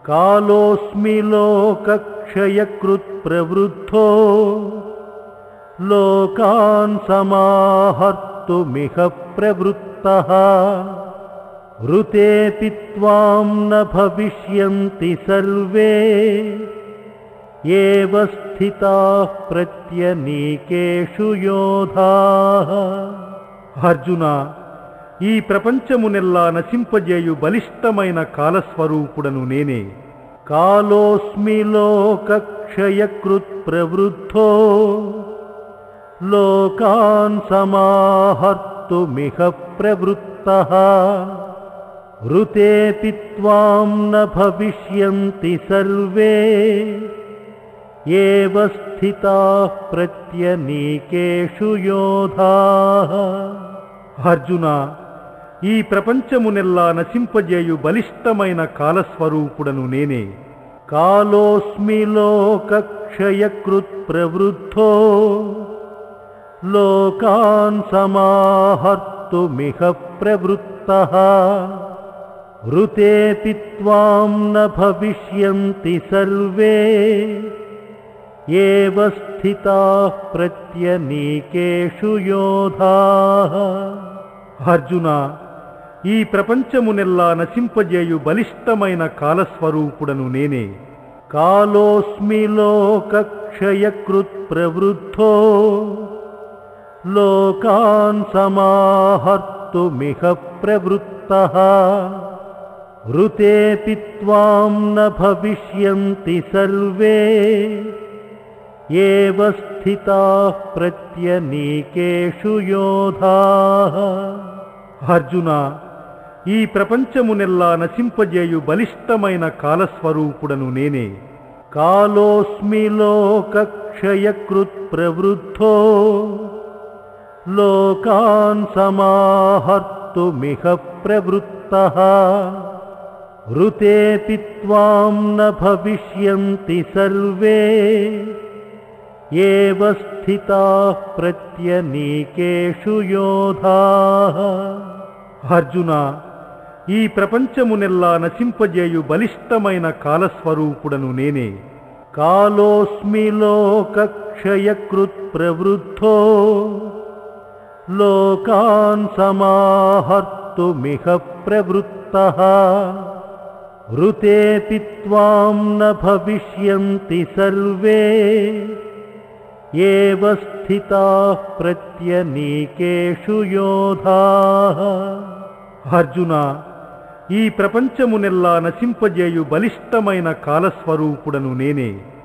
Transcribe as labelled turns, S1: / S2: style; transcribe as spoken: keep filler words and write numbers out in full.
S1: कालोऽस्मि लोकक्षयकृत् प्रवृद्धो लोकान् समाहर्तुमिह प्रवृत्तः ऋतेऽपि त्वां न भविष्यन्ति सर्वे एव स्थिताः प्रत्यनीकेषु योधाः। అర్జున, ఈ ప్రపంచమునెల్లా నశింపజేయు బలిష్టమైన కాలస్వరూపుడను నేనే. కాలోస్మి లోకక్షయకృత్ ప్రవృద్ధో లోకాన్ సమాహర్తుమిహ ప్రవృత్తః ఋతేऽపి త్వాం న భవిష్యంతి సర్వే ఏవ స్థితాః ప్రత్యనీకేషు యోధాః. అర్జున, ఈ ప్రపంచమునెల్లా నశింపజేయు బలిష్టమైన కాలస్వరూపుడను నేనే. కాలోస్మి లోకక్షయకృత్ ప్రవృద్ధో లోకాన్ సమాహర్తుమిహ ప్రవృత్తః ఋతేऽపి త్వాం న భవిష్యంతి సర్వే ఏవ స్థితాః ప్రత్యనీకేషు యోధాః. అర్జున, ఈ ప్రపంచమునెల్లా నశింపజేయు బలిష్టమైన కాలస్వరూపుడను నేనే. కాలోస్మి లోకక్షయకృత్ ప్రవృద్ధో లోకాన్ సమాహర్తుమిహ ప్రవృత్తః ఋతేऽపి త్వాం న భవిష్యంతి సర్వే ఏవ స్థితాః ప్రత్యనీకేషు యోధాః. అర్జున, ఈ ప్రపంచమునెల్లా నశింపజేయు బలిష్టమైన కాలస్వరూపుడను నేనే. కాలోస్మి లోకక్షయకృత్ ప్రవృద్ధో లోకాన్ సమాహర్తుమిహ ప్రవృత్తః ఋతేऽపి త్వాం న భవిష్యంతి సర్వే ఏవ స్థితాః ప్రత్యనీకేషు యోధాః. అర్జున, ఈ ప్రపంచమునెల్లా నశింపజేయు బలిష్టమైన కాలస్వరూపుడను నేనే. కాలోస్మి లోకక్షయకృత్ ప్రవృద్ధో లోకాన్ సమాహర్తుమిహ ప్రవృత్తః ఋతేऽపి త్వాం న భవిష్యంతి సర్వే ఏవ స్థితాః ప్రత్యనీకేషు యోధాః. అర్జున, ఈ ప్రపంచమునెల్లా నశింపజేయు బలిష్టమైన కాలస్వరూపుడను నేనే.